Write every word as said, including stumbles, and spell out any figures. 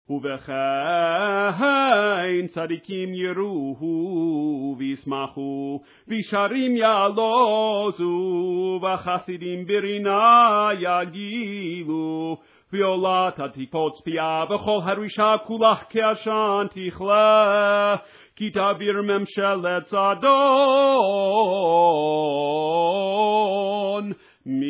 ובכן צדיקים יראו וישמחו, וישרים יעלוזו, וחסידים ברינה יגילו, ועולת תקפוץ פיה, וכל הרישה כולה כעשן תכלה, כי תעביר ממשלת צדון